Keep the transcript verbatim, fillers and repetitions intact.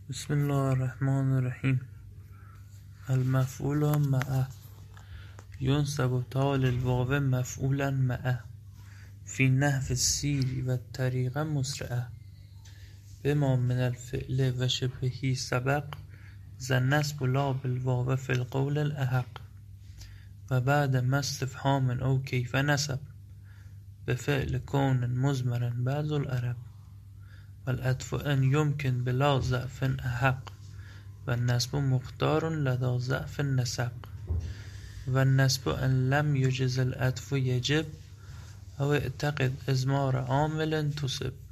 بسم الله الرحمن الرحیم. المفعول معه ينسب تال الواو مفعولا معه في نحو السیر و الطریق مسرعه بما من الفعل و شبهه سبق ذا النصب لا بالواو في القول الأحق و بعد ما استفهام او کیف نسب بفعل کون مضمرا بعض العرب والعطف ان يمكن بلا ضعف احق والنصب مختار لدى ضعف النسب والنصب ان لم يجز العطف يجب او اعتقد اضمار عامل تصب